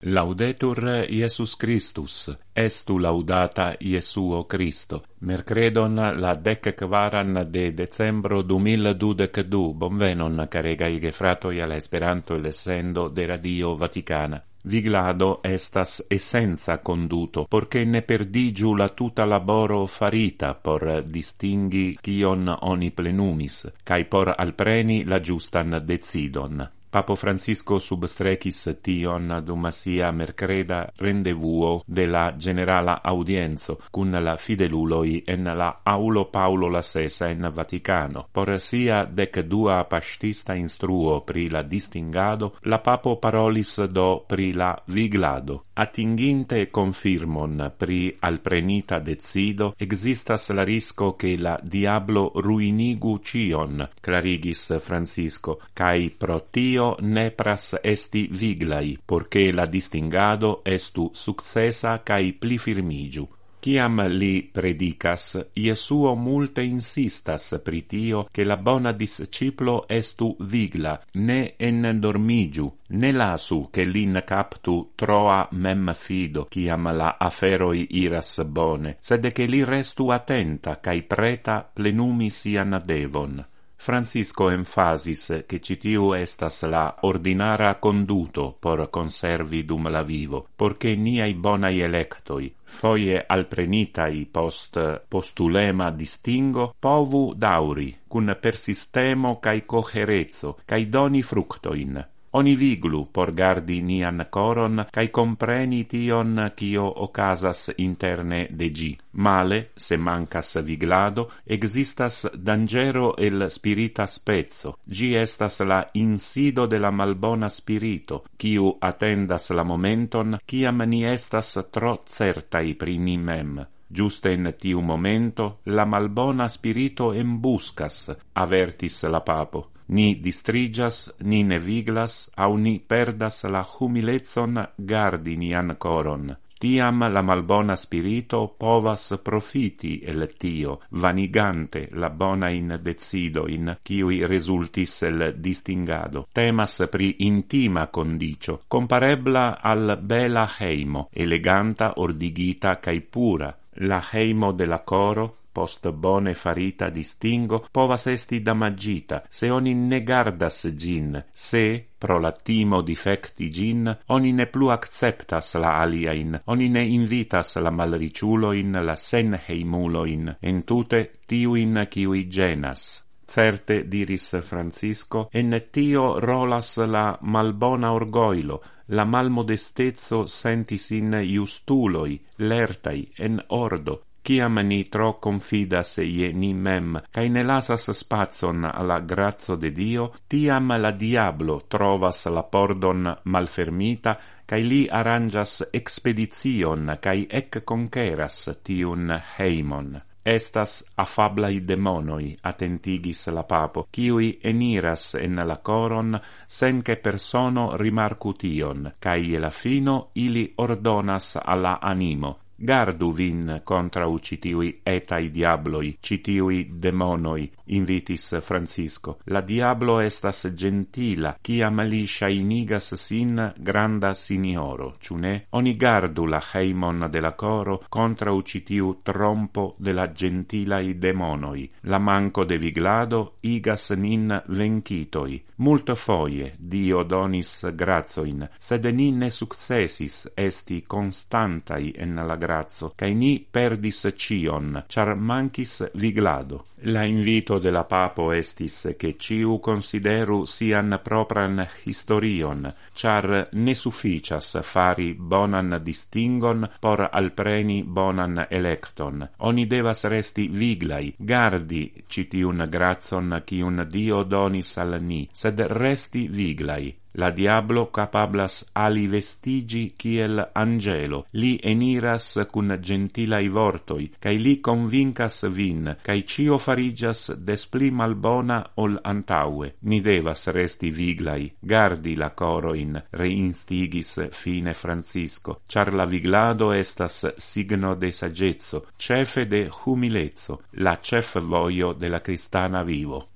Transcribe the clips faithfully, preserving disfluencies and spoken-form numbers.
Laudetur Iesus Christus, estu laudata Iesuo Christo. Mercredon la dec quaran de decembro du mil dudec du, bonvenon caregai gefratoi al Esperanto el essendo de Radio Vaticana. Viglado estas essenza conduto, porche ne perdigiu la tuta laboro farita por distinghi cion oni plenumis, cae por alpreni la giustan decidon. Papo Francisco substrecis tion dum sia mercreda rendevuo de la generala audienzo cun la fideluloi en la aulo Paulo la sesa en Vaticano. Por sia dec dua pastista instruo pri la distingado, la papo parolis do pri la viglado. Attinginte confirmon pri alprenita decido, existas la risco che la diablo ruinigu cion, clarigis Francisco, cae pro tio nepras esti viglai, porche la distingado estu successa cae pli firmigiu. Ciam li predicas, Iesuo multe insistas pri tio che la bona disciplo estu vigla, ne endormigiu, ne lasu che lin captu troa mem fido, ciam la aferoi iras bone, sed che li restu attenta cae preta plenumi sian devon. Francisco emphasis che citiu estas la ordinara conduto por conservi dum la vivo, porche niai bonai electoi, foie alprenitai post postulema distingo, povu dauri, cun persistemo cae coherezzo, cae doni fructoin. Oni viglu por gardi nian coron, cae compreni tion cio ocasas interne de gi. Male, se mancas viglado, existas dangero el spirita spezzo. Gi estas la insido de la malbona spirito, quiu attendas la momenton, ciam ni estas tro certai pri ni mem. Giuste in tiu momento, la malbona spirito embuscas, avertis la papo. Ni distrigas, ni ne viglas, au ni perdas la humilezon gardi nian coron. Tiam la malbona spirito povas profiti el tio, vanigante la bona in decido in kiui resultis el distingado. Temas pri intima condicio, comparebla al bela heimo, eleganta, ordigita cae pura. La heimo de la coro, post bone farita distingo, povas esti damagita, se oni ne gardas gin, se, pro la timo difecti gin, oni ne plu acceptas la aliain, oni ne invitas la malriciuloin, la sen heimuloin, entute tiuin kiui genas. Certe, diris Francisco, en tio rolas la malbona orgoilo, la malmodestezzo sentis in justuloi, lertai, en ordo, ciam ni tro confidas ie ni mem, cae ne lasas spazon alla grazzo de Dio, tiam la diablo trovas la pordon malfermita, cae li arrangias expedizion, cae ec conqueras tiun heimon. Estas afablai demonoi, attentigis la papo, ciui eniras en la coron, sen che persono rimarcu tion, cae la fino ili ordonas alla animo. Gardu vin contra citiui etai diabloi, citiui demonoi, invitis Francisco. La diablo estas gentila, ciam li shainigas sin granda sinioro, ciu ne? Oni gardu la heimon de la coro contra citiu trompo de la gentilai demonoi. La manco de viglado igas nin vencitoi. Multo foie Dio donis grazoin, sed ni ne successis esti constantai en la grazzo, cae ni perdis cion, char mancis viglado. La invito de la papo estis che ciu consideru sian propran historion, char ne sufficias fari bonan distingon por alpreni bonan electon. Oni devas resti viglai, gardi citiun grazon ciun Dio donis al ni, sed resti viglai. La diablo capablas ali vestigi kiel angelo, li eniras cun gentilai vortoi, cae li convincas vin, cae cio farigas des pli malbona ol antaue. Ni devas resti viglai, gardi la coroin, reinstigis fine Francisco, char la viglado estas signo de sagezzo, cefe de humilezzo, la cef voio de la cristana vivo.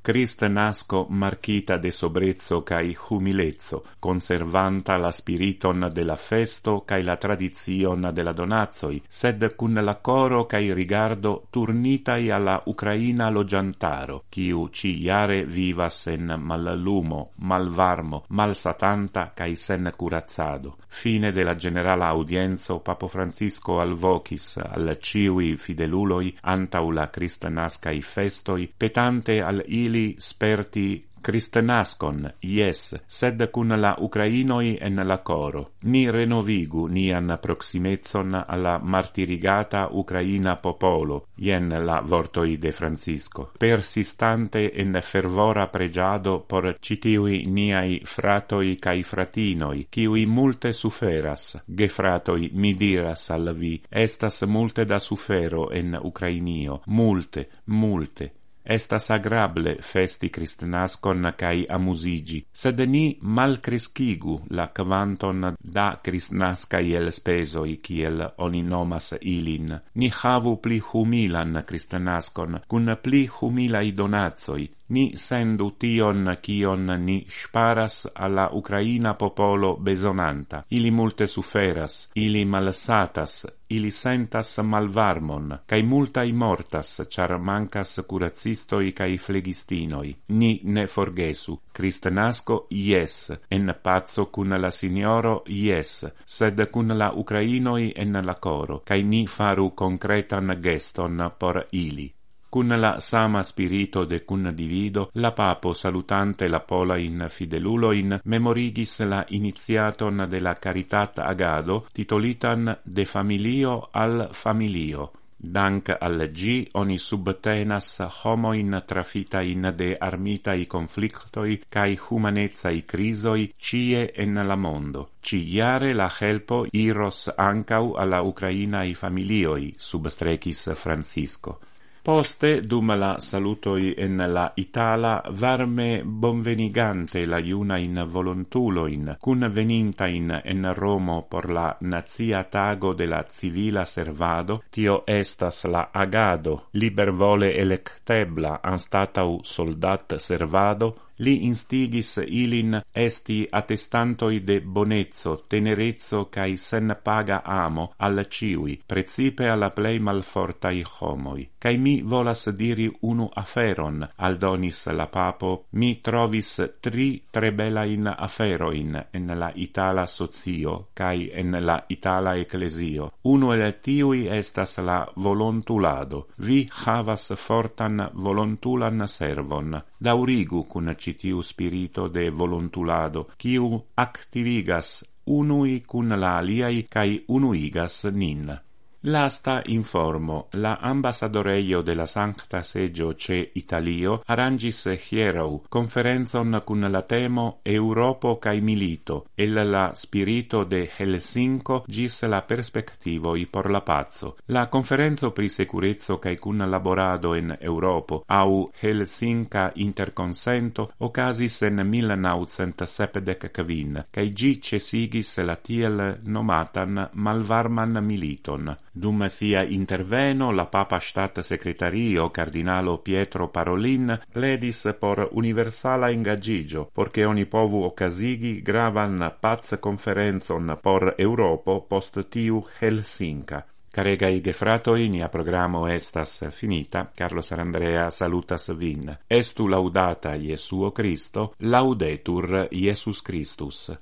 Christ nasco marchita de sobrezzo cae humilezzo, conservanta la spiriton de la festo cae la tradizion de la donazoi, sed cun la coro cae rigardo turnitai alla Ucraina logiantaro, quiu ci iare vivas en mallumo, malvarmo, malsatanta cae sen curazzado. Fine de la generala audienzo, Papo Francisco alvocis al ciui fideluloi antau la Cristnascai festoi, petante al ili sperti Cristnascon, ies, sed cun la Ucrainoi en la coro. Ni renovigu nian proximezon alla martirigata Ucraina popolo, jen la vortoi de Francisco. Persistante en fervora pregiado por citiui niai fratoi cae fratinoi, ciui multe suferas. Gefratoi, mi diras al vi, estas multe da sufero en Ucrainio, multe, multe. Estas agrable festi Cristnascon cae amusigi, sed ni malcrescigu la quanton da Cristnascai elspesoi, kiel oni nomas ilin. Ni havu pli humilan Cristnascon, cun pli humilai donazoi, ni sendu tion cion ni sparas alla Ucraina popolo besonanta. Ili multe suferas, ili malsatas, ili sentas malvarmon, cae multai mortas, char mancas curacistoi cae flegistinoi. Ni ne forgesu. Cristnasco, ies, en pazzo cun la signoro, ies, sed cun la Ucrainoi en la coro, cae ni faru concretan geston por ili. Cun la sama spirito de cun divido, la papo salutante la pola in fideluloin memorigis la iniziaton de la Caritat Agado, titolitan De familio al familio. Dank al gi oni subtenas homoin trafitain de armitai conflictoi cae humanezai crisoi cie en la mondo. Ciare la helpo iros ancau alla Ucrainai familioi, substrecis Francisco. Poste, dum la salutoi en la Itala, varme bonvenigante la iunain volontuloin, cun venintain en Romo por la nazia tago de la civila servado, tio estas la agado, libervole electebla anstatau soldat servado, li instigis ilin esti attestantoi de bonezzo, tenerezzo cae sen paga amo al ciui, precipe alla plei malfortai homoi. Cae mi volas diri unu aferon, aldonis la papo, mi trovis tri tre belain aferoin en la Itala socio cae en la Itala ecclesio. Unu el tiui estas la volontulado. Vi havas fortan volontulan servon. Daurigu cun citiu spirito de volontulado, quiu activigas unui cun la aliai cae unuigas nin. Lasta informo, la ambassadoreio de la Sancta Seggio ce Italio arrangis hierau conferenzon cun la temo Europo cae milito, el la spirito de Helsinco gis la perspectivoi por la pazzo. La conferenzo pri securezzo cae cun laborado en Europo au Helsinca interconsento ocasis en mil naucent sepdec quin, cae gi cesigis la tiel nomatan malvarman militon. Dum sia interveno, la Papa Stat Secretario Cardinalo Pietro Parolin pledis por universala ingagigio, porche oni povu ocasigi gravan paz conferenzon por Europo post tiu Helsinca. Caregai gefratoi, nia programo estas finita. Carlo Sarandrea salutas vin. Estu laudata Iesuo Christo, laudetur Iesus Christus.